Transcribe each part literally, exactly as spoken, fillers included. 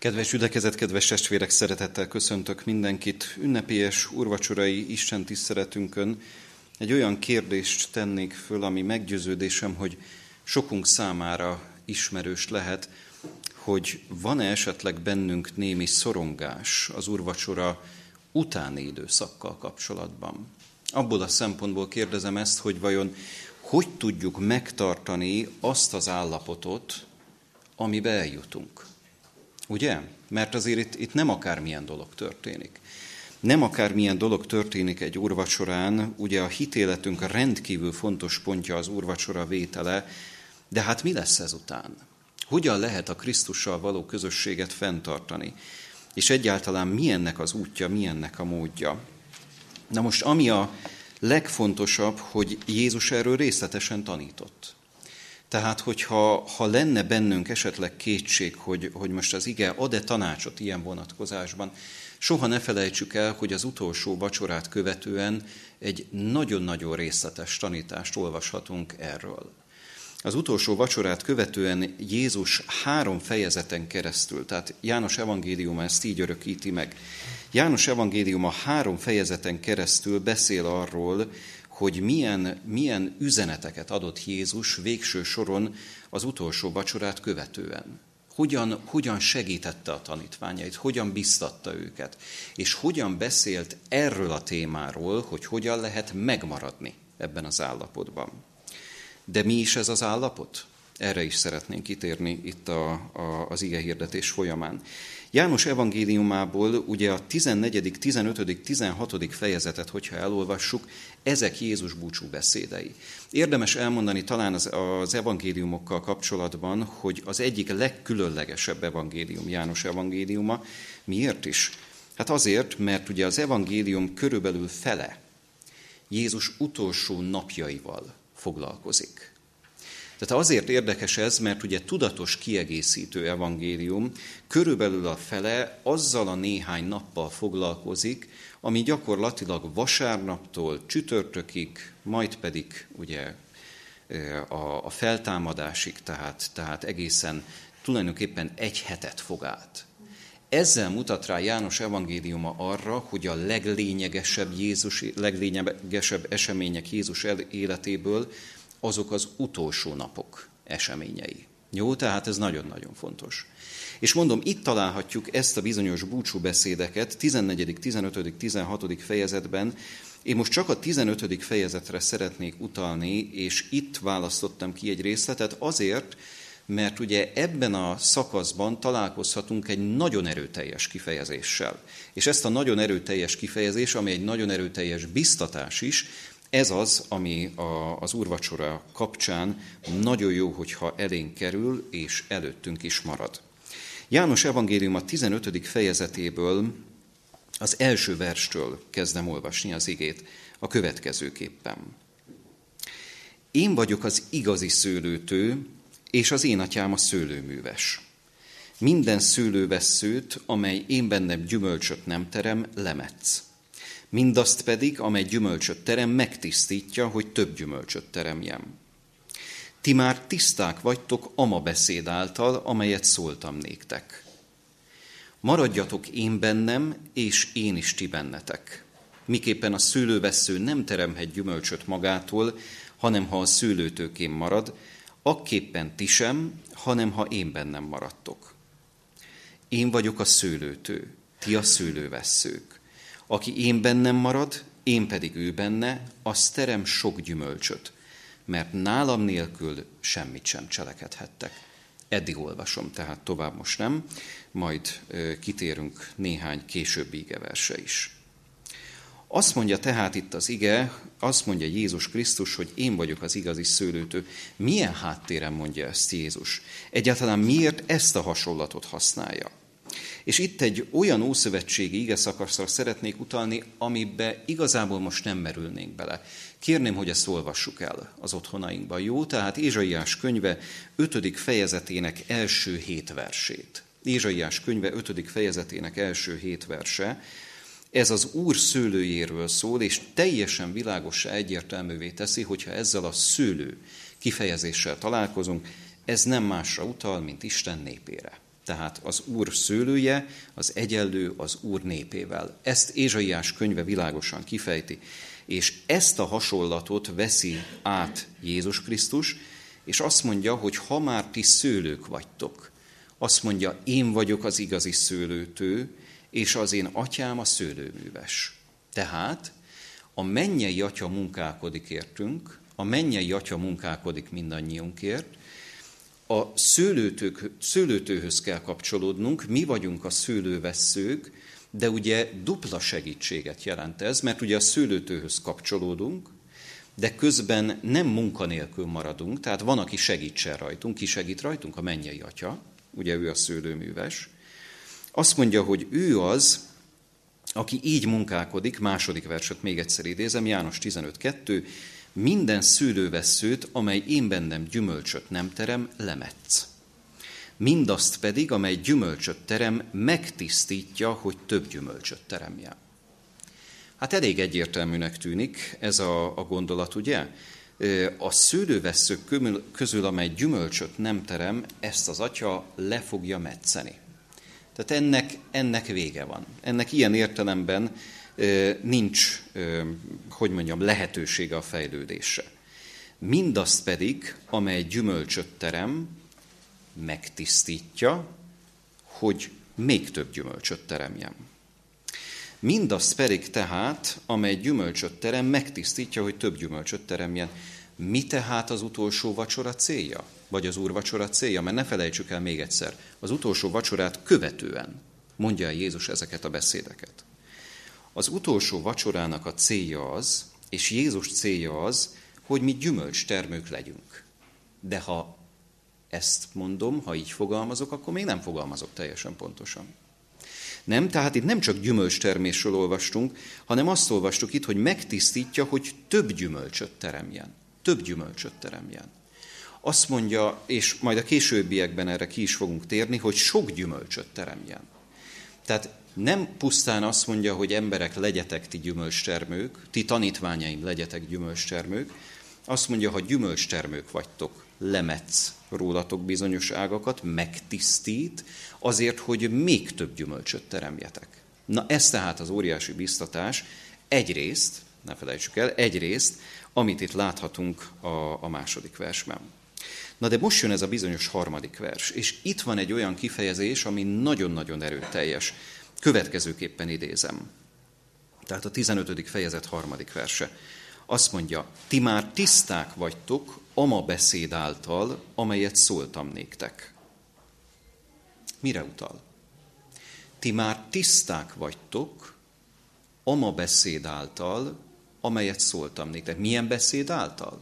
Kedves gyülekezet, kedves testvérek, szeretettel köszöntök mindenkit. Ünnepélyes úrvacsorai Isten tiszteletünkön egy olyan kérdést tennék föl, ami meggyőződésem, hogy sokunk számára ismerős lehet, hogy van-e esetleg bennünk némi szorongás az úrvacsora utáni időszakkal kapcsolatban. Abból a szempontból kérdezem ezt, hogy vajon hogy tudjuk megtartani azt az állapotot, amibe eljutunk. Ugye? Mert azért itt, itt nem akármilyen dolog történik. Nem akármilyen dolog történik egy úrvacsorán, ugye a hitéletünk a rendkívül fontos pontja az úrvacsora vétele, de hát mi lesz ezután? Hogyan lehet a Krisztussal való közösséget fenntartani? És egyáltalán mi ennek az útja, mi ennek a módja? Na most ami a legfontosabb, hogy Jézus erről részletesen tanított. Tehát, hogyha ha lenne bennünk esetleg kétség, hogy, hogy most az ige ad-e tanácsot ilyen vonatkozásban, soha ne felejtsük el, hogy az utolsó vacsorát követően egy nagyon-nagyon részletes tanítást olvashatunk erről. Az utolsó vacsorát követően Jézus három fejezeten keresztül, tehát János evangéliuma ezt így örökíti meg. János evangéliuma három fejezeten keresztül beszél arról, hogy milyen, milyen üzeneteket adott Jézus végső soron az utolsó vacsorát követően. Hogyan, hogyan segítette a tanítványait, hogyan biztatta őket, és hogyan beszélt erről a témáról, hogy hogyan lehet megmaradni ebben az állapotban. De mi is ez az állapot? Erre is szeretnénk kitérni itt a, a, az igehirdetés folyamán. János evangéliumából ugye a tizennegyedik, tizenötödik, tizenhatodik fejezetet, hogyha elolvassuk, ezek Jézus búcsú beszédei. Érdemes elmondani talán az, az evangéliumokkal kapcsolatban, hogy az egyik legkülönlegesebb evangélium János evangéliuma. Miért is? Hát azért, mert ugye az evangélium körülbelül fele Jézus utolsó napjaival foglalkozik. Tehát azért érdekes ez, mert ugye tudatos kiegészítő evangélium körülbelül a fele azzal a néhány nappal foglalkozik, ami gyakorlatilag vasárnaptól csütörtökig, majd pedig ugye a feltámadásig, tehát, tehát egészen tulajdonképpen egy hetet fog át. Ezzel mutat rá János evangéliuma arra, hogy a leglényegesebb, Jézus, leglényegesebb események Jézus életéből azok az utolsó napok eseményei. Jó, tehát ez nagyon-nagyon fontos. És mondom, itt találhatjuk ezt a bizonyos búcsúbeszédeket tizennegyedik, tizenötödik, tizenhatodik fejezetben. Én most csak a tizenötödik fejezetre szeretnék utalni, és itt választottam ki egy részletet azért, mert ugye ebben a szakaszban találkozhatunk egy nagyon erőteljes kifejezéssel. És ezt a nagyon erőteljes kifejezés, ami egy nagyon erőteljes biztatás is, ez az, ami a, az úrvacsora kapcsán nagyon jó, hogyha elénk kerül, és előttünk is marad. János evangéliuma tizenötödik fejezetéből az első verstől kezdem olvasni az igét a következőképpen. Én vagyok az igazi szőlőtő, és az én atyám a szőlőműves. Minden szőlővesszőt, amely én bennem gyümölcsöt nem terem, lemetsz. Mindazt pedig, amely gyümölcsöt terem, megtisztítja, hogy több gyümölcsöt teremjem. Ti már tiszták vagytok ama beszéd által, amelyet szóltam néktek. Maradjatok én bennem, és én is ti bennetek. Miképpen a szőlővessző nem teremhet gyümölcsöt magától, hanem ha a szőlőtőkén marad, akképpen ti sem, hanem ha én bennem maradtok. Én vagyok a szőlőtő, ti a szőlővesszők. Aki én bennem marad, én pedig ő benne, az terem sok gyümölcsöt, mert nálam nélkül semmit sem cselekedhettek. Eddig olvasom, tehát tovább most nem, majd kitérünk néhány későbbi igeverse is. Azt mondja tehát itt az ige, azt mondja Jézus Krisztus, hogy én vagyok az igazi szőlőtő. Milyen háttéren mondja ezt Jézus? Egyáltalán miért ezt a hasonlatot használja? És itt egy olyan ószövetségi igeszakaszra szeretnék utalni, amiben igazából most nem merülnénk bele. Kérném, hogy ezt olvassuk el az otthonainkban, jó? Tehát Ézsaiás könyve ötödik fejezetének első hét versét. Ézsaiás könyve ötödik fejezetének első hét verse. Ez az Úr szőlőjéről szól, és teljesen világossá egyértelművé teszi, hogyha ezzel a szőlő kifejezéssel találkozunk, ez nem másra utal, mint Isten népére. Tehát az Úr szőlője, az egyenlő az Úr népével. Ezt Ézsaiás könyve világosan kifejti, és ezt a hasonlatot veszi át Jézus Krisztus, és azt mondja, hogy ha már ti szőlők vagytok, azt mondja, én vagyok az igazi szőlőtő, és az én atyám a szőlőműves. Tehát a mennyei atya munkálkodik értünk, a mennyei atya munkálkodik mindannyiunkért, a szőlőtők, szőlőtőhöz kell kapcsolódnunk, mi vagyunk a szőlővesszők, de ugye dupla segítséget jelent ez, mert ugye a szőlőtőhöz kapcsolódunk, de közben nem munkanélkül maradunk, tehát van, aki segítsen rajtunk, ki segít rajtunk? A mennyei atya, ugye ő a szőlőműves. Azt mondja, hogy ő az, aki így munkálkodik, második verset még egyszer idézem, János tizenöt kettő, minden szőlővesszőt, amely én bennem gyümölcsöt nem terem, lemetsz. Mindazt pedig, amely gyümölcsöt terem, megtisztítja, hogy több gyümölcsöt teremjen. Hát elég egyértelműnek tűnik ez a, a gondolat, ugye? A szőlővesszők közül, amely gyümölcsöt nem terem, ezt az atya le fogja metszeni. Tehát ennek, ennek vége van. Ennek ilyen értelemben nincs, hogy mondjam, lehetősége a fejlődésre. Mindazt pedig, amely gyümölcsöt terem, megtisztítja, hogy még több gyümölcsöt teremjen. Mindazt pedig tehát, amely gyümölcsöt terem, megtisztítja, hogy több gyümölcsöt teremjen. Mi tehát az utolsó vacsora célja? Vagy az úrvacsora célja? Mert ne felejtsük el még egyszer, az utolsó vacsorát követően mondja Jézus ezeket a beszédeket. Az utolsó vacsorának a célja az, és Jézus célja az, hogy mi gyümölcstermők legyünk. De ha ezt mondom, ha így fogalmazok, akkor még nem fogalmazok teljesen pontosan. Nem, tehát itt nem csak gyümölcstermésről olvastunk, hanem azt olvastuk itt, hogy megtisztítja, hogy több gyümölcsöt teremjen. Több gyümölcsöt teremjen. Azt mondja, és majd a későbbiekben erre ki is fogunk térni, hogy sok gyümölcsöt teremjen. Tehát nem pusztán azt mondja, hogy emberek, legyetek ti gyümölcstermők, ti tanítványaim, legyetek gyümölcstermők, azt mondja, ha gyümölcstermők vagytok, lemetsz rólatok bizonyos ágakat, megtisztít, azért, hogy még több gyümölcsöt teremjetek. Na ez tehát az óriási biztatás, egyrészt, ne felejtsük el, egyrészt, amit itt láthatunk a, a második versben. Na de most jön ez a bizonyos harmadik vers, és itt van egy olyan kifejezés, ami nagyon-nagyon erőteljes. Következőképpen idézem. Tehát a tizenötödik fejezet harmadik verse. Azt mondja, ti már tiszták vagytok ama beszéd által, amelyet szóltam néktek. Mire utal? Ti már tiszták vagytok ama beszéd által, amelyet szóltam néktek. Milyen beszéd által?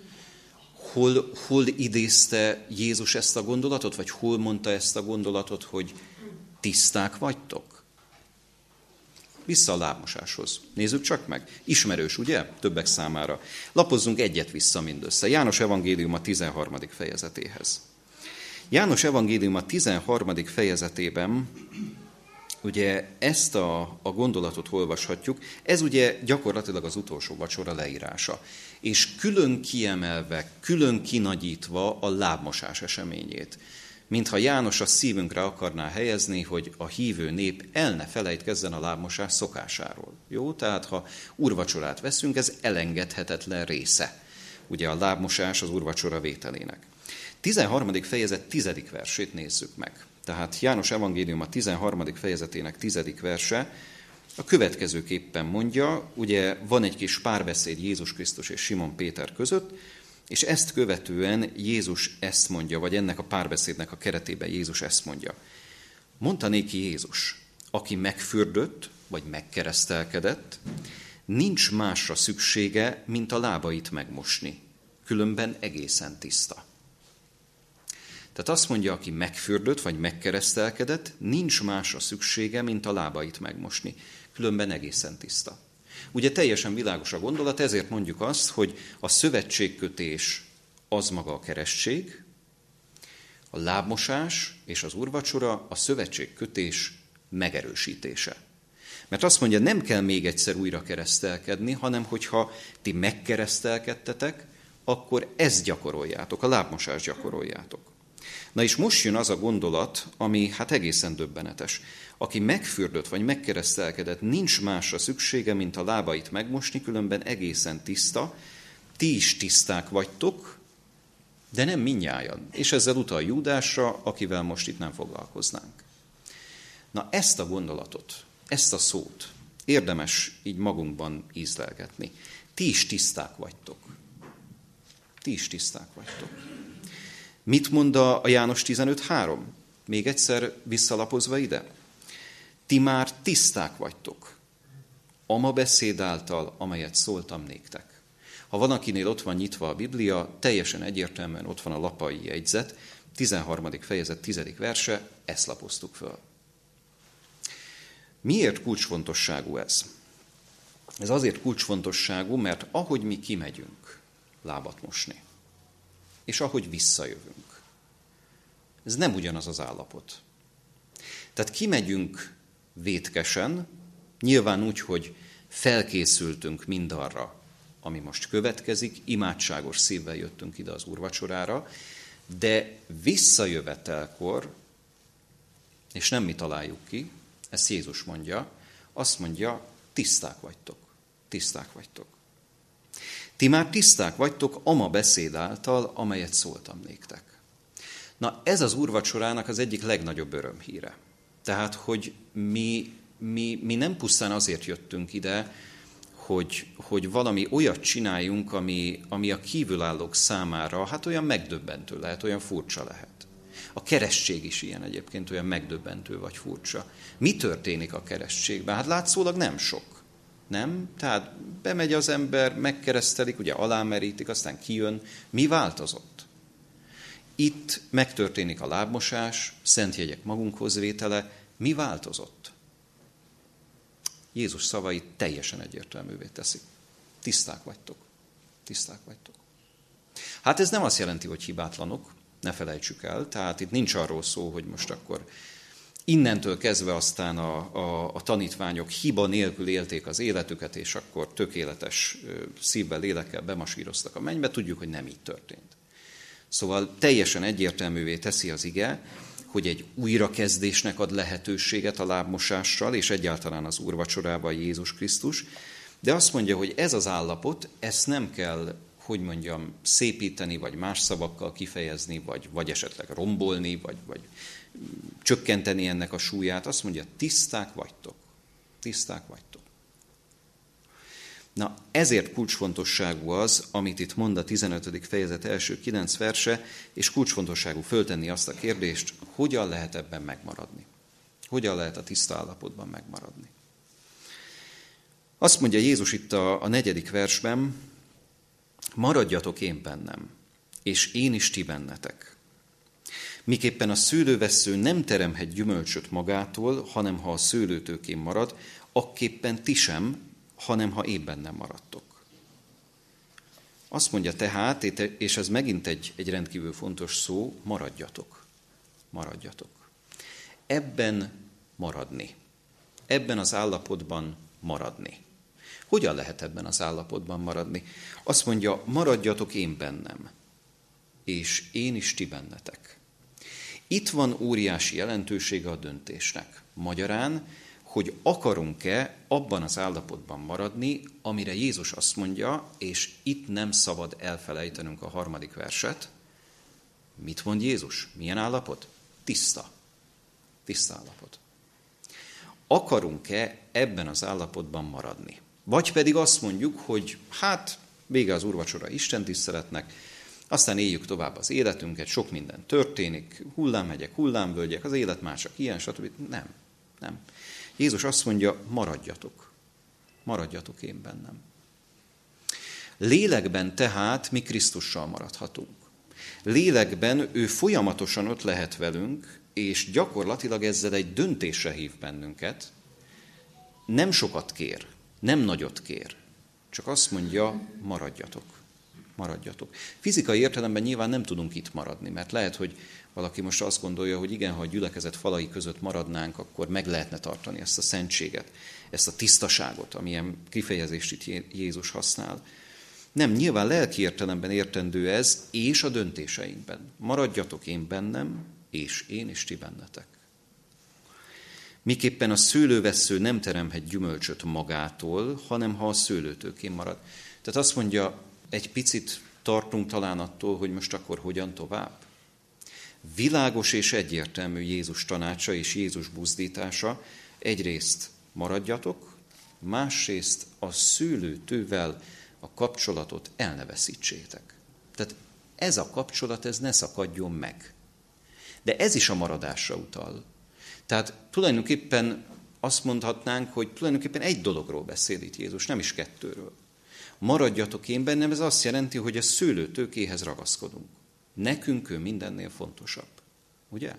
Hol, hol idézte Jézus ezt a gondolatot, vagy hol mondta ezt a gondolatot, hogy tiszták vagytok? Vissza a lábmosáshoz. Nézzük csak meg. Ismerős, ugye? Többek számára. Lapozzunk egyet vissza mindössze. János evangélium a tizenharmadik fejezetéhez. János evangélium a tizenharmadik fejezetében ugye ezt a, a gondolatot olvashatjuk. Ez ugye gyakorlatilag az utolsó vacsora leírása. És külön kiemelve, külön kinagyítva a lábmosás eseményét. Mintha János a szívünkre akarná helyezni, hogy a hívő nép el ne felejtkezzen a lábmosás szokásáról. Jó? Tehát ha úrvacsorát veszünk, ez elengedhetetlen része. Ugye a lábmosás az úrvacsora vételének. tizenharmadik fejezet tizedik versét nézzük meg. Tehát János evangélium a tizenharmadik fejezetének tizedik verse a következőképpen mondja, ugye van egy kis párbeszéd Jézus Krisztus és Simon Péter között, és ezt követően Jézus ezt mondja, vagy ennek a párbeszédnek a keretében Jézus ezt mondja. Mondta néki Jézus, aki megfürdött, vagy megkeresztelkedett, nincs másra szüksége, mint a lábait megmosni, különben egészen tiszta. Tehát azt mondja, aki megfürdött, vagy megkeresztelkedett, nincs másra szüksége, mint a lábait megmosni, különben egészen tiszta. Ugye teljesen világos a gondolat, ezért mondjuk azt, hogy a szövetségkötés az maga a keresztség, a lábmosás és az úrvacsora a szövetségkötés megerősítése. Mert azt mondja, nem kell még egyszer újra keresztelkedni, hanem hogyha ti megkeresztelkedtetek, akkor ezt gyakoroljátok, a lábmosást gyakoroljátok. Na és most jön az a gondolat, ami hát egészen döbbenetes. Aki megfürdött vagy megkeresztelkedett, nincs másra szüksége, mint a lábait megmosni, különben egészen tiszta. Ti is tiszták vagytok, de nem mindnyájan. És ezzel utal Júdásra, akivel most itt nem foglalkoznánk. Na ezt a gondolatot, ezt a szót érdemes így magunkban ízlelgetni. Ti is tiszták vagytok. Ti is tiszták vagytok. Mit mond a János tizenöt három? Még egyszer visszalapozva ide. Ti már tiszták vagytok, ama beszéd által, amelyet szóltam néktek. Ha van, akinél ott van nyitva a Biblia, teljesen egyértelműen ott van a lapai jegyzet, tizenharmadik fejezet, tizedik verse, ezt lapoztuk föl. Miért kulcsfontosságú ez? Ez azért kulcsfontosságú, mert ahogy mi kimegyünk lábat mosni, és ahogy visszajövünk, ez nem ugyanaz az állapot. Tehát kimegyünk vétkesen, nyilván úgy, hogy felkészültünk mindarra, ami most következik, imádságos szívvel jöttünk ide az úrvacsorára, de visszajövetelkor, és nem mi találjuk ki, ezt Jézus mondja, azt mondja, tiszták vagytok, tiszták vagytok. Ti már tiszták vagytok ama beszéd által, amelyet szóltam néktek. Na ez az úrvacsorának az egyik legnagyobb örömhíre. Tehát, hogy mi, mi, mi nem pusztán azért jöttünk ide, hogy, hogy valami olyat csináljunk, ami, ami a kívülállók számára hát olyan megdöbbentő lehet, olyan furcsa lehet. A keresztség is ilyen egyébként, olyan megdöbbentő vagy furcsa. Mi történik a keresztségben? Hát látszólag nem sok. Nem? Tehát bemegy az ember, megkeresztelik, ugye alámerítik, aztán kijön. Mi változott? Itt megtörténik a lábmosás, szent jegyek magunkhoz vétele. Mi változott? Jézus szavai teljesen egyértelművé teszik. Tiszták vagytok. Tiszták vagytok. Hát ez nem azt jelenti, hogy hibátlanok, ne felejtsük el. Tehát itt nincs arról szó, hogy most akkor innentől kezdve aztán a, a, a tanítványok hiba nélkül élték az életüket, és akkor tökéletes szívvel, lélekkel bemasíroztak a mennybe. Tudjuk, hogy nem így történt. Szóval teljesen egyértelművé teszi az ige, hogy egy újrakezdésnek ad lehetőséget a lábmosással, és egyáltalán az úrvacsorában Jézus Krisztus, de azt mondja, hogy ez az állapot, ezt nem kell, hogy mondjam, szépíteni, vagy más szavakkal kifejezni, vagy, vagy esetleg rombolni, vagy, vagy csökkenteni ennek a súlyát. Azt mondja, tiszták vagytok. Tiszták vagytok. Na, ezért kulcsfontosságú az, amit itt mond a tizenötödik fejezet első kilenc verse, és kulcsfontosságú föltenni azt a kérdést, hogyan lehet ebben megmaradni? Hogyan lehet a tiszta állapotban megmaradni? Azt mondja Jézus itt a, a negyedik versben, maradjatok én bennem, és én is ti bennetek. Miképpen a szőlővessző nem teremhet gyümölcsöt magától, hanem ha a szőlőtőkén marad, akképpen ti sem, hanem ha én bennem maradtok. Azt mondja tehát, és ez megint egy, egy rendkívül fontos szó, maradjatok. Maradjatok. Ebben maradni. Ebben az állapotban maradni. Hogyan lehet ebben az állapotban maradni? Azt mondja, maradjatok én bennem, és én is ti bennetek. Itt van óriási jelentősége a döntésnek. Magyarán, hogy akarunk-e abban az állapotban maradni, amire Jézus azt mondja, és itt nem szabad elfelejtenünk a harmadik verset. Mit mond Jézus? Milyen állapot? Tiszta. Tiszta állapot. Akarunk-e ebben az állapotban maradni? Vagy pedig azt mondjuk, hogy hát vége az úrvacsora Isten tiszteletnek, aztán éljük tovább az életünket, sok minden történik, hullámhegyek, hullámvölgyek, az élet már csak ilyen, stb. Nem, nem. Jézus azt mondja, maradjatok. Maradjatok én bennem. Lélekben tehát mi Krisztussal maradhatunk. Lélekben ő folyamatosan ott lehet velünk, és gyakorlatilag ezzel egy döntésre hív bennünket. Nem sokat kér, nem nagyot kér, csak azt mondja, maradjatok. Maradjatok. Fizikai értelemben nyilván nem tudunk itt maradni, mert lehet, hogy valaki most azt gondolja, hogy igen, ha a gyülekezet falai között maradnánk, akkor meg lehetne tartani ezt a szentséget, ezt a tisztaságot, amilyen kifejezést itt Jézus használ. Nem, nyilván lelki értelemben értendő ez, és a döntéseinkben. Maradjatok én bennem, és én is ti bennetek. Miképpen a szőlővessző nem teremhet gyümölcsöt magától, hanem ha a szőlőtőkén marad. Tehát azt mondja, egy picit tartunk talán attól, hogy most akkor hogyan tovább. Világos és egyértelmű Jézus tanácsa és Jézus buzdítása. Egyrészt maradjatok, másrészt a szőlőtővel a kapcsolatot el ne veszítsétek. Tehát ez a kapcsolat, ez ne szakadjon meg. De ez is a maradásra utal. Tehát tulajdonképpen azt mondhatnánk, hogy tulajdonképpen egy dologról beszél itt Jézus, nem is kettőről. Maradjatok én bennem, ez azt jelenti, hogy a szőlőtőkéhez ragaszkodunk. Nekünk ő mindennél fontosabb. Ugye?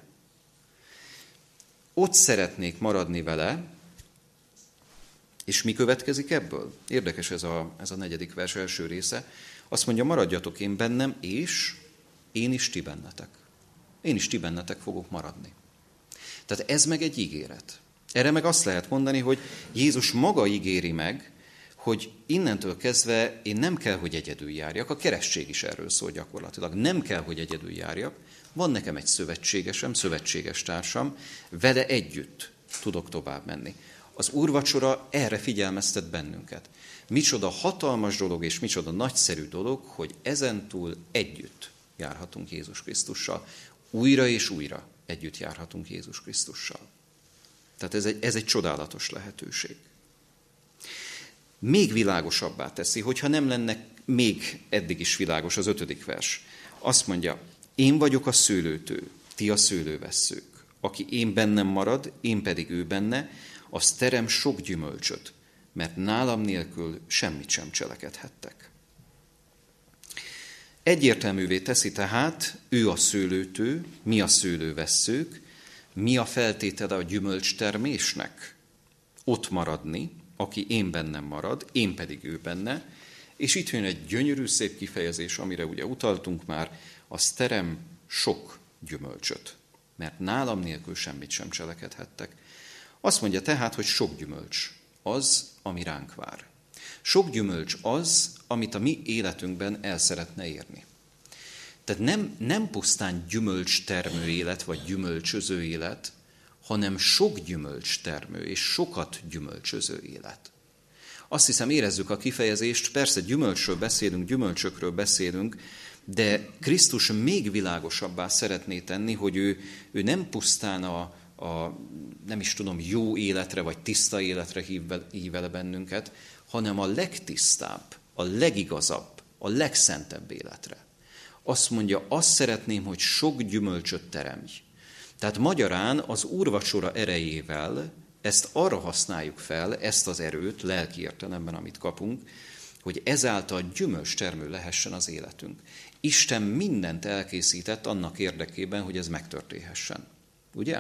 Ott szeretnék maradni vele, és mi következik ebből? Érdekes ez a, ez a negyedik vers első része. Azt mondja, maradjatok én bennem, és én is ti bennetek. Én is ti bennetek fogok maradni. Tehát ez meg egy ígéret. Erre meg azt lehet mondani, hogy Jézus maga ígéri meg, hogy innentől kezdve én nem kell, hogy egyedül járjak. A keresztség is erről szól gyakorlatilag. Nem kell, hogy egyedül járjak. Van nekem egy szövetségesem, szövetséges társam, vele együtt tudok tovább menni. Az úrvacsora erre figyelmeztet bennünket. Micsoda hatalmas dolog és micsoda nagyszerű dolog, hogy ezentúl együtt járhatunk Jézus Krisztussal. Újra és újra együtt járhatunk Jézus Krisztussal. Tehát ez egy, ez egy csodálatos lehetőség. Még világosabbá teszi, hogyha nem lenne még eddig is világos az ötödik vers. Azt mondja, én vagyok a szőlőtő, ti a szőlővesszők. Aki én bennem marad, én pedig ő benne, az terem sok gyümölcsöt, mert nálam nélkül semmit sem cselekedhettek. Egyértelművé teszi tehát, ő a szőlőtő, mi a szőlővesszők, mi a feltétele a gyümölcstermésnek? Ott maradni, aki én bennem marad, én pedig ő benne, és itt jön egy gyönyörű szép kifejezés, amire ugye utaltunk már, az terem sok gyümölcsöt, mert nálam nélkül semmit sem cselekedhettek. Azt mondja tehát, hogy sok gyümölcs az, ami ránk vár. Sok gyümölcs az, amit a mi életünkben el szeretne érni. Tehát nem, nem pusztán gyümölcstermő élet, vagy gyümölcsöző élet, hanem sok gyümölcstermő és sokat gyümölcsöző élet. Azt hiszem, érezzük a kifejezést, persze gyümölcsről beszélünk, gyümölcsökről beszélünk, de Krisztus még világosabbá szeretné tenni, hogy ő, ő nem pusztán a, a, nem is tudom, jó életre, vagy tiszta életre hív, hív el bennünket, hanem a legtisztább, a legigazabb, a legszentebb életre. Azt mondja, azt szeretném, hogy sok gyümölcsöt teremj. Tehát magyarán az úrvacsora erejével ezt arra használjuk fel, ezt az erőt, lelki értelemben, amit kapunk, hogy ezáltal gyümölcstermő lehessen az életünk. Isten mindent elkészített annak érdekében, hogy ez megtörténhessen. Ugye?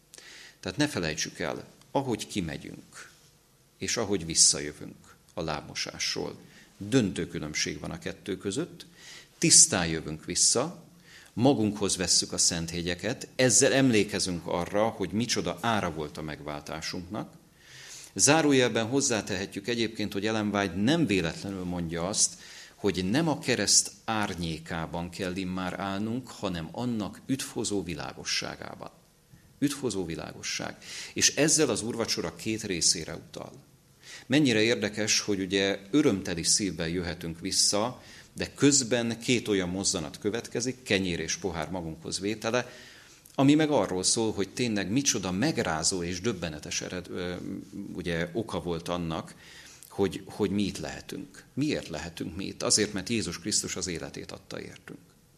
Tehát ne felejtsük el, ahogy kimegyünk, és ahogy visszajövünk a lábmosásról, döntő különbség van a kettő között, tisztán jövünk vissza, magunkhoz vesszük a szenthegyeket, ezzel emlékezünk arra, hogy micsoda ára volt a megváltásunknak. Zárójelben hozzátehetjük egyébként, hogy Ellen White nem véletlenül mondja azt, hogy nem a kereszt árnyékában kell immár állnunk, hanem annak üdvhozó világosságában. Üdvhozó világosság. És ezzel az úrvacsora két részére utal. Mennyire érdekes, hogy ugye örömteli szívvel jöhetünk vissza, de közben két olyan mozzanat következik, kenyér és pohár magunkhoz vétele, ami meg arról szól, hogy tényleg micsoda megrázó és döbbenetes ered, ugye, oka volt annak, hogy, hogy mi itt lehetünk. Miért lehetünk mi itt? Azért, mert Jézus Krisztus az életét adta értünk.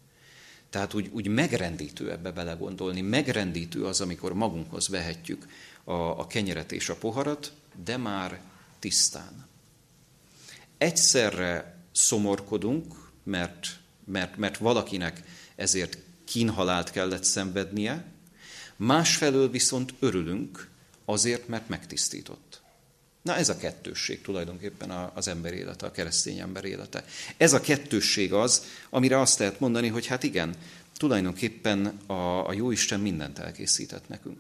Tehát úgy, úgy megrendítő ebbe belegondolni, megrendítő az, amikor magunkhoz vehetjük a, a kenyeret és a poharat, de már tisztán. Egyszerre szomorkodunk, mert, mert, mert valakinek ezért kínhalált kellett szenvednie, másfelől viszont örülünk azért, mert megtisztított. Na ez a kettősség tulajdonképpen az ember élete, a keresztény ember élete. Ez a kettősség az, amire azt lehet mondani, hogy hát igen, tulajdonképpen a, a Jóisten mindent elkészített nekünk.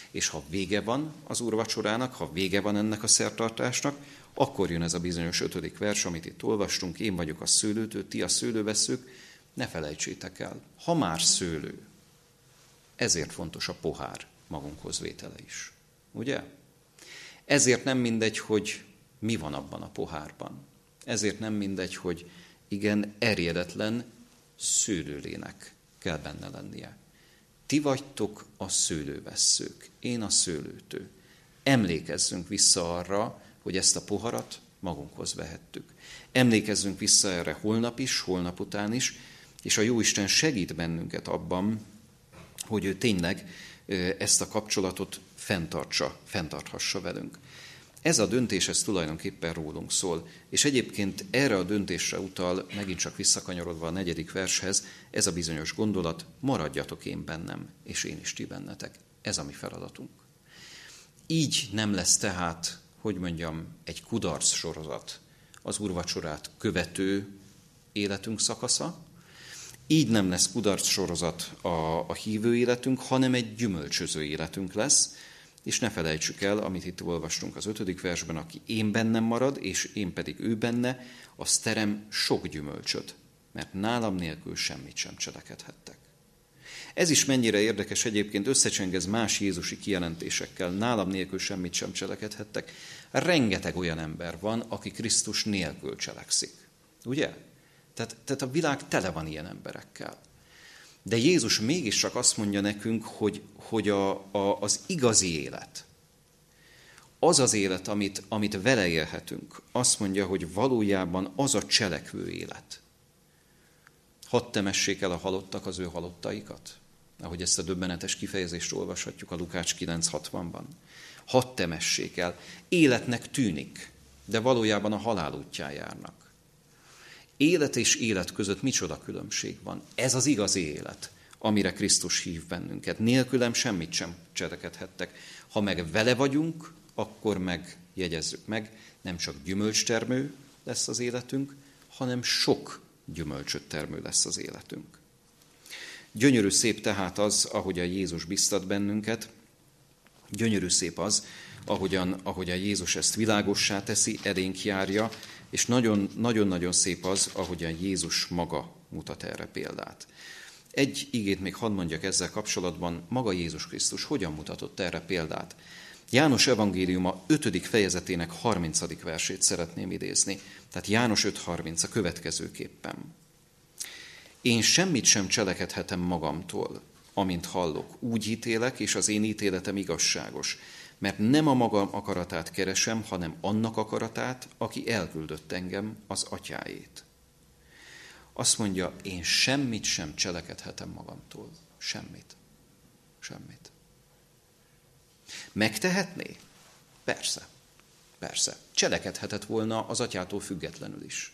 És ha vége van az úrvacsorának, ha vége van ennek a szertartásnak, akkor jön ez a bizonyos ötödik vers, amit itt olvastunk, én vagyok a szőlőtő, ti a szőlőveszők, ne felejtsétek el, ha már szőlő, ezért fontos a pohár magunkhoz vétele is. Ugye? Ezért nem mindegy, hogy mi van abban a pohárban. Ezért nem mindegy, hogy igen, erjedetlen szőlőlének kell benne lennie. Ti vagytok a szőlővesszők, én a szőlőtő. Emlékezzünk vissza arra, hogy ezt a poharat magunkhoz vehettük. Emlékezzünk vissza erre holnap is, holnap után is, és a Jóisten segít bennünket abban, hogy ő tényleg ezt a kapcsolatot fenntartsa, fenntarthassa velünk. Ez a döntés, ez tulajdonképpen rólunk szól, és egyébként erre a döntésre utal, megint csak visszakanyarodva a negyedik vershez, ez a bizonyos gondolat, maradjatok én bennem, és én is ti bennetek. Ez a mi feladatunk. Így nem lesz tehát, hogy mondjam, egy kudarc sorozat az úrvacsorát követő életünk szakasza, így nem lesz kudarc sorozat a, a hívő életünk, hanem egy gyümölcsöző életünk lesz, és ne felejtsük el, amit itt olvastunk az ötödik versben, aki én bennem marad, és én pedig ő benne, az terem sok gyümölcsöt, mert nálam nélkül semmit sem cselekedhettek. Ez is mennyire érdekes egyébként, összecsengez más jézusi kijelentésekkel, nálam nélkül semmit sem cselekedhettek. Rengeteg olyan ember van, aki Krisztus nélkül cselekszik. Ugye? Tehát, tehát a világ tele van ilyen emberekkel. De Jézus mégiscsak azt mondja nekünk, hogy, hogy a, a, az igazi élet, az az élet, amit, amit vele élhetünk, azt mondja, hogy valójában az a cselekvő élet. Hadd temessék el a halottak az ő halottaikat, ahogy ezt a döbbenetes kifejezést olvashatjuk a Lukács kilenc hatvanban. Hadd temessék el. Életnek tűnik, de valójában a halál útján járnak. Élet és élet között micsoda különbség van. Ez az igazi élet, amire Krisztus hív bennünket. Nélkülem semmit sem cselekedhettek. Ha meg vele vagyunk, akkor meg jegyezzük meg, nem csak gyümölcstermő lesz az életünk, hanem sok gyümölcsöt termő lesz az életünk. Gyönyörű szép tehát az, ahogyan Jézus biztat bennünket, gyönyörű szép az, ahogyan, ahogyan Jézus ezt világossá teszi, elénk járja, és nagyon-nagyon szép az, ahogyan Jézus maga mutat erre példát. Egy igét még hadd mondjak ezzel kapcsolatban, maga Jézus Krisztus hogyan mutatott erre példát. János evangéliuma ötödik fejezetének harmincadik versét szeretném idézni. Tehát János öt harminc a következőképpen. Én semmit sem cselekedhetem magamtól, amint hallok. Úgy ítélek, és az én ítéletem igazságos, mert nem a magam akaratát keresem, hanem annak akaratát, aki elküldött engem, az atyáét. Azt mondja, én semmit sem cselekedhetem magamtól. Semmit. Semmit. Megtehetné? Persze. Persze. Cselekedhetett volna az atyától függetlenül is.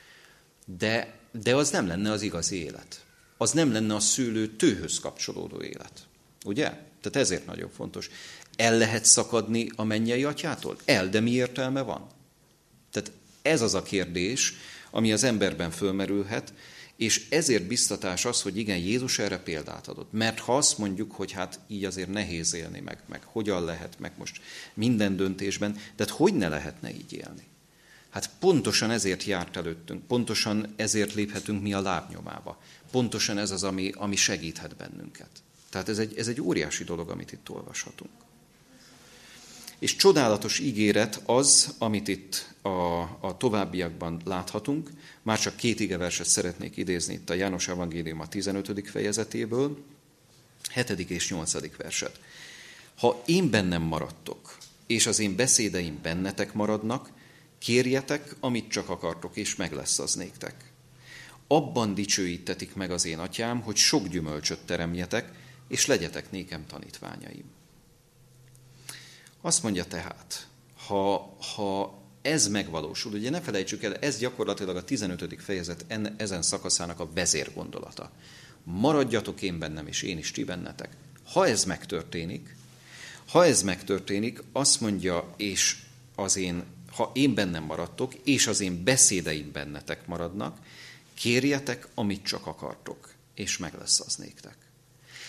De, de az nem lenne az igazi élet. Az nem lenne a szőlő tőhöz kapcsolódó élet. Ugye? Tehát ezért nagyon fontos. El lehet szakadni a mennyei atyától? El, de mi értelme van? Tehát ez az a kérdés, ami az emberben fölmerülhet, és ezért biztatás az, hogy igen, Jézus erre példát adott. Mert ha azt mondjuk, hogy hát így azért nehéz élni, meg, meg hogyan lehet, meg most minden döntésben, de hát hogy ne lehetne így élni? Hát pontosan ezért járt előttünk, pontosan ezért léphetünk mi a lábnyomába. Pontosan ez az, ami, ami segíthet bennünket. Tehát ez egy, ez egy óriási dolog, amit itt olvashatunk. És csodálatos ígéret az, amit itt a, a továbbiakban láthatunk. Már csak két igeverset szeretnék idézni itt a János evangélium a tizenötödik fejezetéből, hetedik és nyolcadik verset. Ha én bennem maradtok, és az én beszédeim bennetek maradnak, kérjetek, amit csak akartok, és meg lesz az néktek. Abban dicsőítetik meg az én atyám, hogy sok gyümölcsöt teremjetek, és legyetek nékem tanítványaim. Azt mondja tehát, ha, ha ez megvalósul, ugye ne felejtsük el, ez gyakorlatilag a tizenötödik fejezet en, ezen szakaszának a vezérgondolata. Maradjatok én bennem, és én is ti bennetek. Ha ez megtörténik, ha ez megtörténik, azt mondja, és az én, ha én bennem maradtok, és az én beszédeim bennetek maradnak, kérjetek, amit csak akartok, és meg lesz az néktek.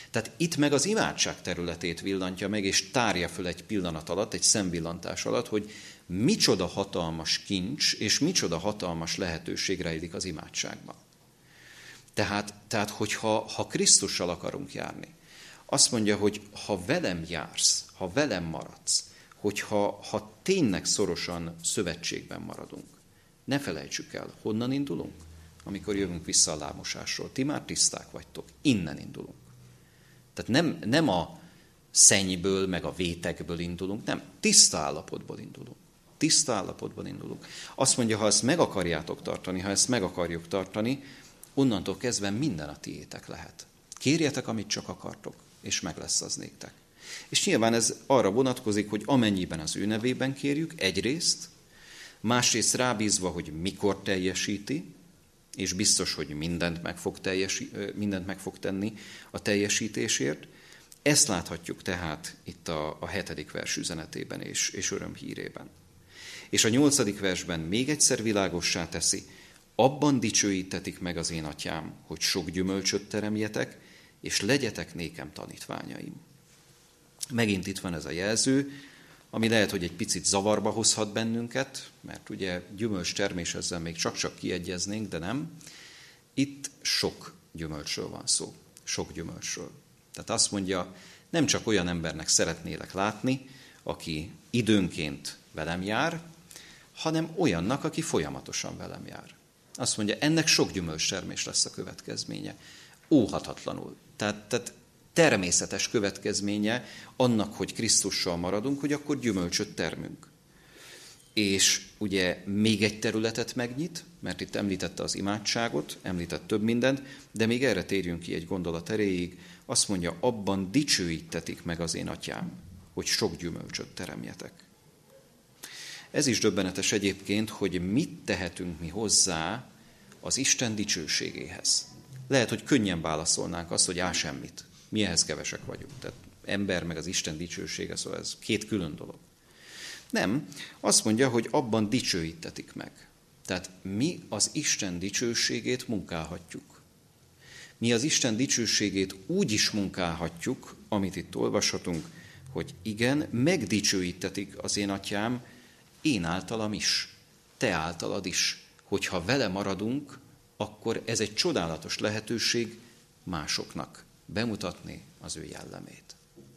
Tehát itt meg az imádság területét villantja meg, és tárja föl egy pillanat alatt, egy szemvillantás alatt, hogy micsoda hatalmas kincs, és micsoda hatalmas lehetőség rejlik az imádságban. Tehát, tehát hogyha ha Krisztussal akarunk járni, azt mondja, hogy ha velem jársz, ha velem maradsz, hogyha ha tényleg szorosan szövetségben maradunk, ne felejtsük el, honnan indulunk, amikor jövünk vissza a lábmosásról. Ti már tiszták vagytok, innen indulunk. Tehát nem, nem a szennyből, meg a vétekből indulunk, nem, tiszta állapotból indulunk. Tiszta állapotból indulunk. Azt mondja, ha ezt meg akarjátok tartani, ha ezt meg akarjuk tartani, onnantól kezdve minden a tiétek lehet. Kérjetek, amit csak akartok, és meg lesz az néktek. És nyilván ez arra vonatkozik, hogy amennyiben az ő nevében kérjük, egyrészt, másrészt rábízva, hogy mikor teljesíti, és biztos, hogy mindent meg fog, teljesi, mindent meg fog tenni a teljesítésért. Ezt láthatjuk tehát itt a, a hetedik vers üzenetében és, és örömhírében. És a nyolcadik versben még egyszer világossá teszi, abban dicsőítetik meg az én atyám, hogy sok gyümölcsöt teremjetek, és legyetek nékem tanítványaim. Megint itt van ez a jelző, ami lehet, hogy egy picit zavarba hozhat bennünket, mert ugye gyümölcs termés ezzel még csak-csak kiegyeznénk, de nem. Itt sok gyümölcsről van szó, sok gyümölcsről. Tehát azt mondja, nem csak olyan embernek szeretnélek látni, aki időnként velem jár, hanem olyannak, aki folyamatosan velem jár. Azt mondja, ennek sok gyümölcstermés lesz a következménye. Óhatatlanul. Tehát, tehát természetes következménye annak, hogy Krisztussal maradunk, hogy akkor gyümölcsöt termünk. És ugye még egy területet megnyit, mert itt említette az imádságot, említett több mindent, de még erre térjünk ki egy gondolat erejéig. Azt mondja, abban dicsőítetik meg az én atyám, hogy sok gyümölcsöt teremjetek. Ez is döbbenetes egyébként, hogy mit tehetünk mi hozzá az Isten dicsőségéhez. Lehet, hogy könnyen válaszolnánk azt, hogy á, semmit. Mi ehhez kevesek vagyunk. Tehát ember meg az Isten dicsősége, szóval ez két külön dolog. Nem, azt mondja, hogy abban dicsőítetik meg. Tehát mi az Isten dicsőségét munkálhatjuk. Mi az Isten dicsőségét úgy is munkálhatjuk, amit itt olvashatunk, hogy igen, megdicsőítetik az én atyám, én általam is, te általad is, hogyha vele maradunk, akkor ez egy csodálatos lehetőség másoknak bemutatni az ő jellemét.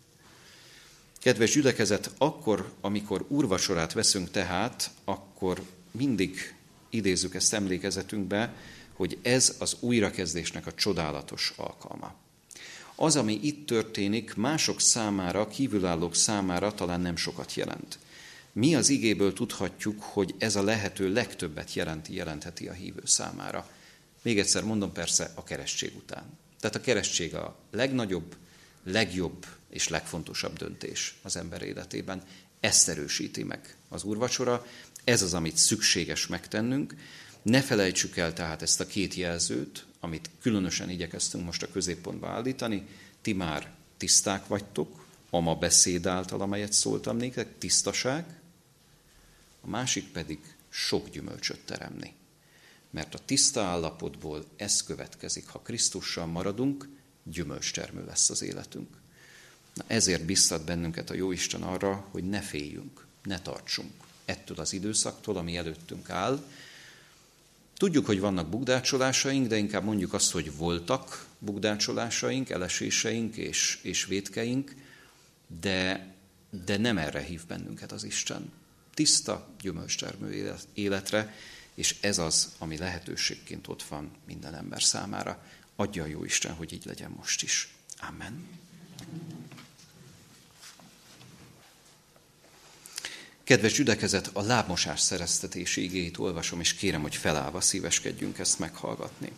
Kedves gyülekezet, akkor, amikor úrvacsorát veszünk tehát, akkor mindig idézzük ezt emlékezetünkbe, hogy ez az újrakezdésnek a csodálatos alkalma. Az, ami itt történik, mások számára, kívülállók számára talán nem sokat jelent. Mi az igéből tudhatjuk, hogy ez a lehető legtöbbet jelenti, jelentheti a hívő számára. Még egyszer mondom, persze a keresztség után. Tehát a keresztség a legnagyobb, legjobb és legfontosabb döntés az ember életében. Ezt erősíti meg az úrvacsora, ez az, amit szükséges megtennünk. Ne felejtsük el tehát ezt a két jelzőt, amit különösen igyekeztünk most a középpontba állítani. Ti már tiszták vagytok, ama beszéd által, amelyet szóltam néktek, tisztaság, a másik pedig sok gyümölcsöt teremni. Mert a tiszta állapotból ez következik. Ha Krisztussal maradunk, gyümölcstermő lesz az életünk. Na ezért biztat bennünket a Jóisten arra, hogy ne féljünk, ne tartsunk ettől az időszaktól, ami előttünk áll. Tudjuk, hogy vannak bukdácsolásaink, de inkább mondjuk azt, hogy voltak bukdácsolásaink, eleséseink és, és vétkeink, de, de nem erre hív bennünket az Isten. Tiszta, gyümölcstermő életre, és ez az, ami lehetőségként ott van minden ember számára. Adja a Jóisten, hogy így legyen most is. Amen. Kedves gyülekezet, a lábmosás szereztetési igéit olvasom, és kérem, hogy felállva szíveskedjünk ezt meghallgatni.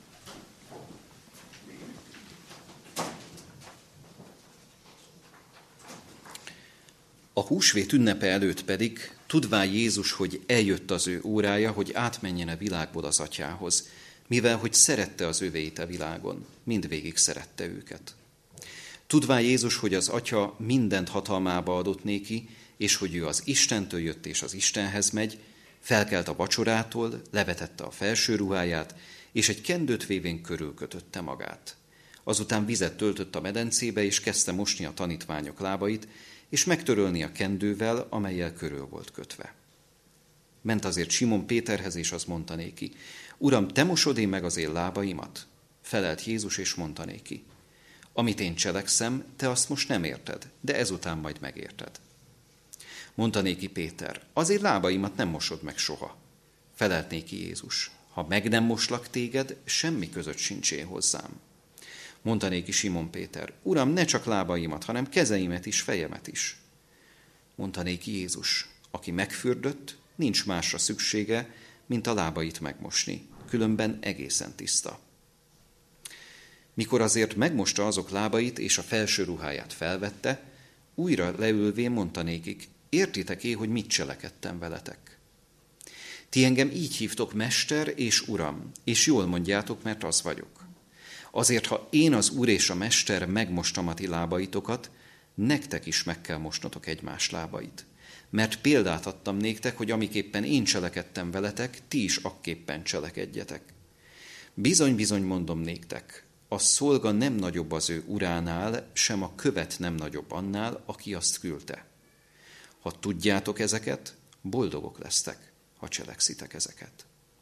A húsvét ünnepe előtt pedig, tudván Jézus, hogy eljött az ő órája, hogy átmenjen a világból az atyához, mivel hogy szerette az övéit a világon, mindvégig szerette őket. Tudván Jézus, hogy az atya mindent hatalmába adott néki, és hogy ő az Istentől jött és az Istenhez megy, felkelt a vacsorától, levetette a felső ruháját, és egy kendőt vévén körülkötötte magát. Azután vizet töltött a medencébe, és kezdte mosni a tanítványok lábait, és megtörölni a kendővel, amellyel körül volt kötve. Ment azért Simon Péterhez, és azt mondta néki: Uram, te mosod én meg az én lábaimat? Felelt Jézus, és mondta néki: Amit én cselekszem, te azt most nem érted, de ezután majd megérted. Mondta néki Péter: Az én lábaimat nem mosod meg soha. Felelt néki Jézus: Ha meg nem moslak téged, semmi között sincs én hozzám. Mondta néki Simon Péter: Uram, ne csak lábaimat, hanem kezeimet is, fejemet is. Mondta néki Jézus: Aki megfürdött, nincs másra szüksége, mint a lábait megmosni, különben egészen tiszta. Mikor azért megmosta azok lábait, és a felső ruháját felvette, újra leülvén mondta nékik: Értitek-é, hogy mit cselekedtem veletek? Ti engem így hívtok Mester és Uram, és jól mondjátok, mert az vagyok. Azért, ha én az Úr és a Mester megmostam a ti lábaitokat, nektek is meg kell mosnotok egymás lábait. Mert példát adtam néktek, hogy amiképpen én cselekedtem veletek, ti is akképpen cselekedjetek. Bizony-bizony mondom néktek, a szolga nem nagyobb az ő uránál, sem a követ nem nagyobb annál, aki azt küldte. Ha tudjátok ezeket, boldogok lesztek, ha cselekszitek ezeket.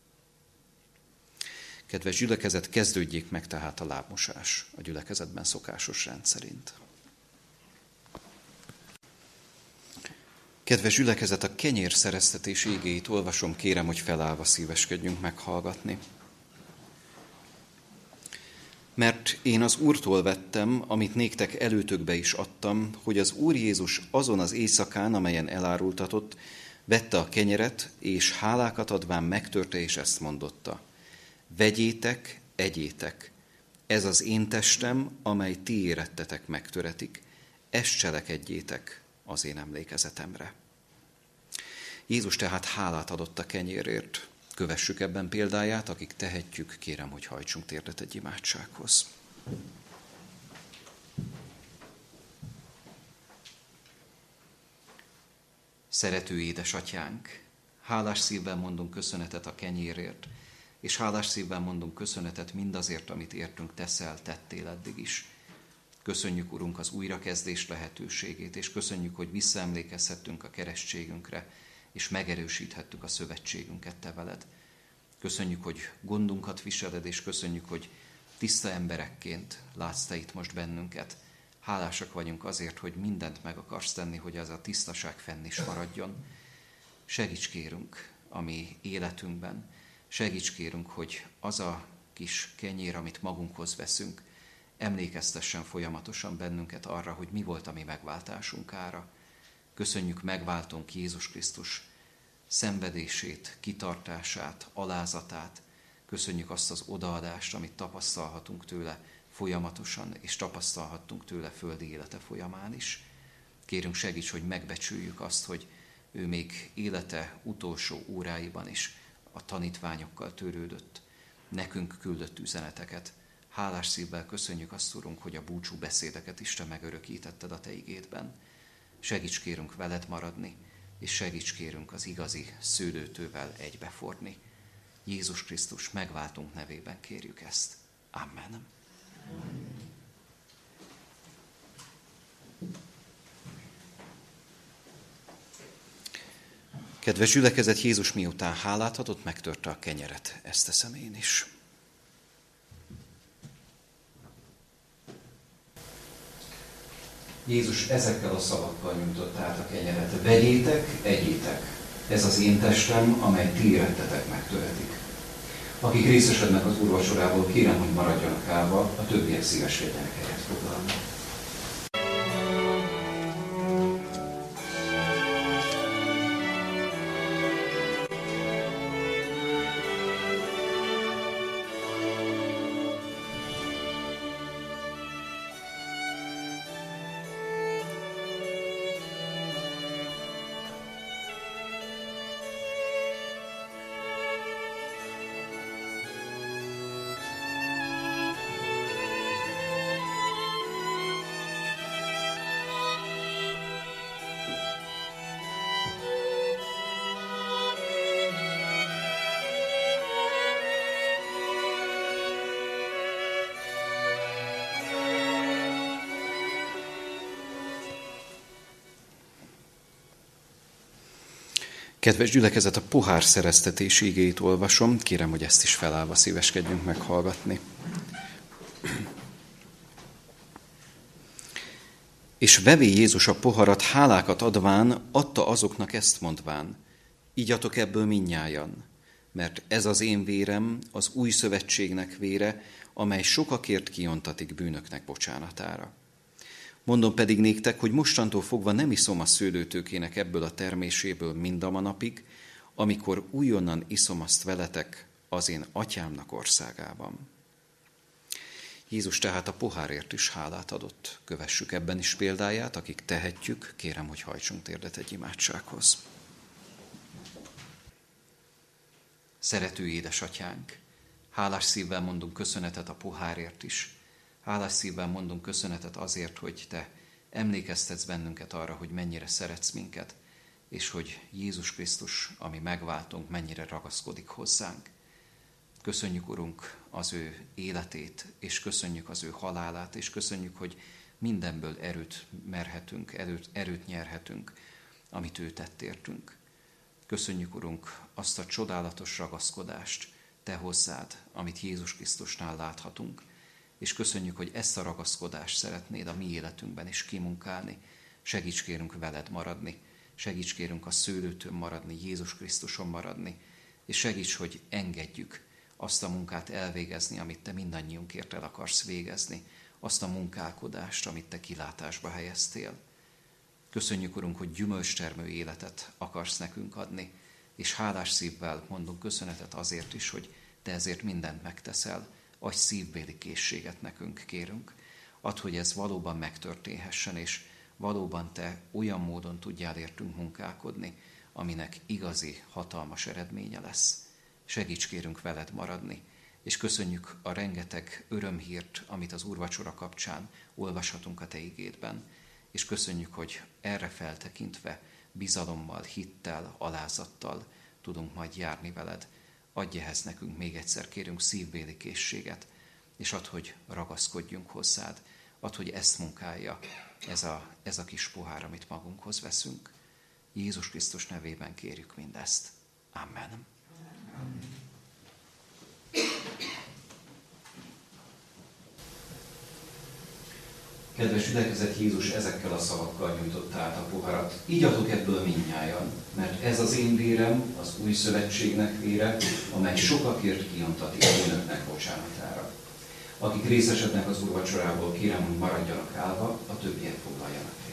Kedves gyülekezet, kezdődjék meg tehát a lábmosás a gyülekezetben szokásos rend szerint. Kedves gyülekezet, a kenyér szereztetés igéit olvasom, kérem, hogy felállva szíveskedjünk meghallgatni. Mert én az Úrtól vettem, amit néktek előtökbe is adtam, hogy az Úr Jézus azon az éjszakán, amelyen elárultatott, vette a kenyeret, és hálákat adván megtörte, és ezt mondotta: Vegyétek, egyétek, ez az én testem, amely ti érettetek megtöretik, ezt cselekedjétek az én emlékezetemre. Jézus tehát hálát adott a kenyérért. Kövessük ebben példáját, akik tehetjük, kérem, hogy hajtsunk térdet egy imádsághoz. Szerető édesatyánk, hálás szívvel mondunk köszönetet a kenyérért, és hálás szívvel mondunk köszönetet mindazért, amit értünk teszel, tettél eddig is. Köszönjük, Urunk, az újrakezdés lehetőségét, és köszönjük, hogy visszaemlékezhettünk a keresztségünkre, és megerősíthettük a szövetségünket te veled. Köszönjük, hogy gondunkat viseled, és köszönjük, hogy tiszta emberekként látsz te itt most bennünket. Hálásak vagyunk azért, hogy mindent meg akarsz tenni, hogy ez a tisztaság fenn is maradjon. Segíts kérünk a mi életünkben, segíts kérünk, hogy az a kis kenyér, amit magunkhoz veszünk, emlékeztessen folyamatosan bennünket arra, hogy mi volt a mi megváltásunk ára. Köszönjük megváltónk Jézus Krisztus szenvedését, kitartását, alázatát. Köszönjük azt az odaadást, amit tapasztalhatunk tőle folyamatosan, és tapasztalhattunk tőle földi élete folyamán is. Kérünk, segíts, hogy megbecsüljük azt, hogy ő még élete utolsó óráiban is a tanítványokkal törődött, nekünk küldött üzeneteket. Hálás szívvel köszönjük azt, Urunk, hogy a búcsú beszédeket is te megörökítetted a te igédben. Segíts kérünk veled maradni, és segíts kérünk az igazi szőlőtővel egybeforni. Jézus Krisztus megváltunk nevében kérjük ezt. Amen. Kedves gyülekezet, Jézus miután hálát adott, megtörte a kenyeret. Ezt teszem én is. Jézus ezekkel a szavakkal nyújtott át a kenyeret. Vegyétek, egyétek, ez az én testem, amely ti érettetek megtöretik. Akik részesednek az úrvacsorából, kérem, hogy maradjanak állva, a többiek szíveskedjenek helyet foglalni. Kedves gyülekezet, a pohár szereztetés igéit olvasom, kérem, hogy ezt is felállva szíveskedjünk meghallgatni. És vevé Jézus a poharat, hálákat adván, adta azoknak ezt mondván: igyatok ebből mindnyájan, mert ez az én vérem, az új szövetségnek vére, amely sokakért kiontatik bűnöknek bocsánatára. Mondom pedig néktek, hogy mostantól fogva nem iszom a szőlőtőkének ebből a terméséből mindamanapig, amikor újonnan iszom azt veletek az én atyámnak országában. Jézus tehát a pohárért is hálát adott. Kövessük ebben is példáját, akik tehetjük, kérem, hogy hajtsunk térdet egy imádsághoz. Szerető édesatyánk, hálás szívvel mondunk köszönetet a pohárért is. Hálás szívvel mondunk köszönetet azért, hogy te emlékeztetsz bennünket arra, hogy mennyire szeretsz minket, és hogy Jézus Krisztus, ami megváltunk, mennyire ragaszkodik hozzánk. Köszönjük, Urunk, az ő életét, és köszönjük az ő halálát, és köszönjük, hogy mindenből erőt merhetünk, erőt, erőt nyerhetünk, amit ő tett értünk. Köszönjük, Urunk, azt a csodálatos ragaszkodást te hozzád, amit Jézus Krisztusnál láthatunk, és köszönjük, hogy ezt a ragaszkodást szeretnéd a mi életünkben is kimunkálni. Segíts kérünk veled maradni, segíts kérünk a szőlőtőn maradni, Jézus Krisztuson maradni, és segíts, hogy engedjük azt a munkát elvégezni, amit te mindannyiunkért el akarsz végezni, azt a munkálkodást, amit te kilátásba helyeztél. Köszönjük, Urunk, hogy gyümölcstermő életet akarsz nekünk adni, és hálás szívvel mondunk köszönetet azért is, hogy te ezért mindent megteszel. Adj szívbéli készséget nekünk, kérünk. Add, hogy ez valóban megtörténhessen, és valóban te olyan módon tudjál értünk munkálkodni, aminek igazi, hatalmas eredménye lesz. Segíts kérünk veled maradni, és köszönjük a rengeteg örömhírt, amit az úrvacsora kapcsán olvashatunk a te igédben, és köszönjük, hogy erre feltekintve bizalommal, hittel, alázattal tudunk majd járni veled. Adj ehhez nekünk még egyszer, kérünk szívbéli készséget, és add, hogy ragaszkodjunk hozzád, add, hogy ezt munkálja ez a, ez a kis pohár, amit magunkhoz veszünk. Jézus Krisztus nevében kérjük mindezt. Amen. Kedves gyülekezet, Jézus ezekkel a szavakkal nyújtotta át a poharat. Igyatok ebből mindnyájan, mert ez az én vérem, az új szövetségnek vére, amely sokakért kiontatik bűnöknek bocsánatára. Akik részesednek az úrvacsorából, kérem, hogy maradjanak állva, a többiek foglaljanak helyet.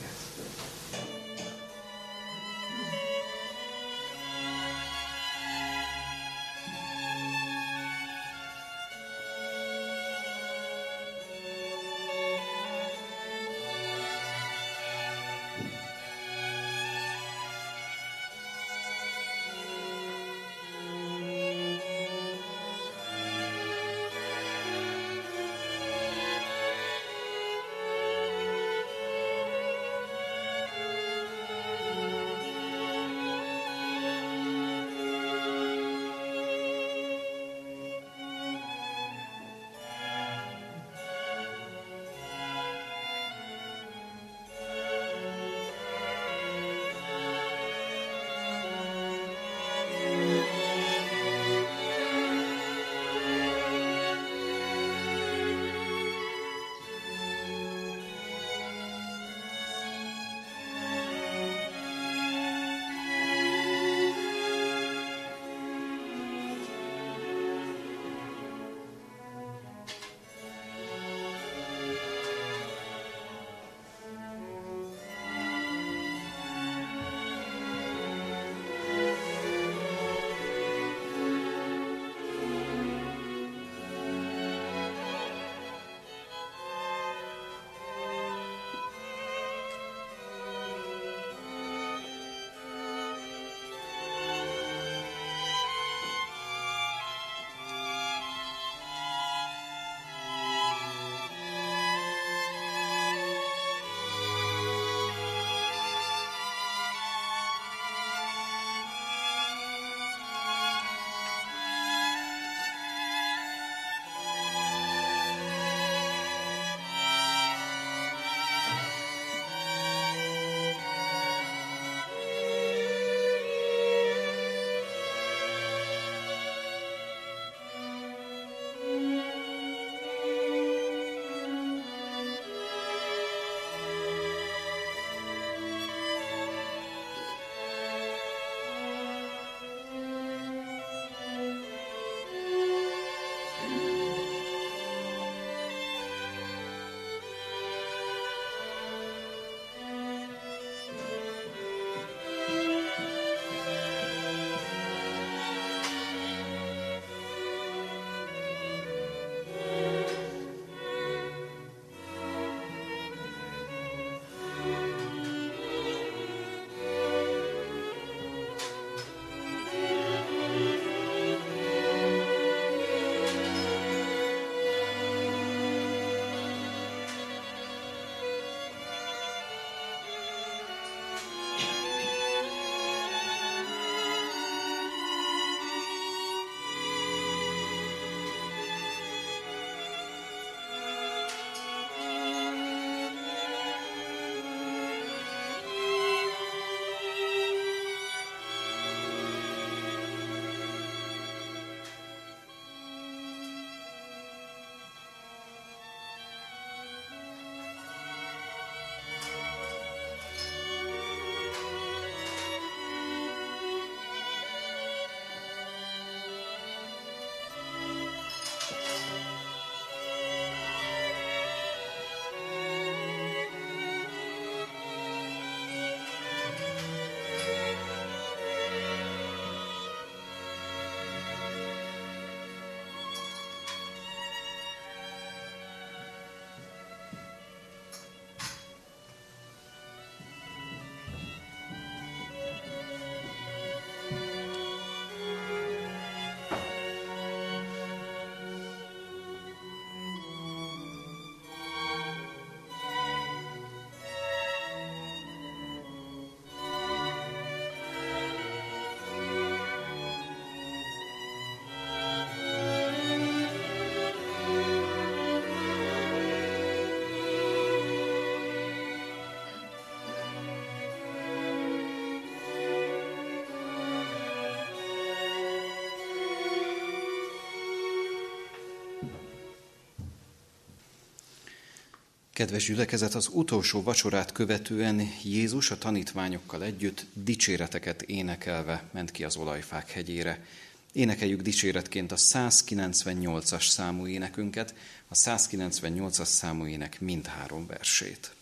Kedves gyülekezet, az utolsó vacsorát követően Jézus a tanítványokkal együtt dicséreteket énekelve ment ki az Olajfák hegyére. Énekeljük dicséretként a százkilencvennyolcas számú énekünket, a százkilencvennyolcas számú ének mindhárom versét.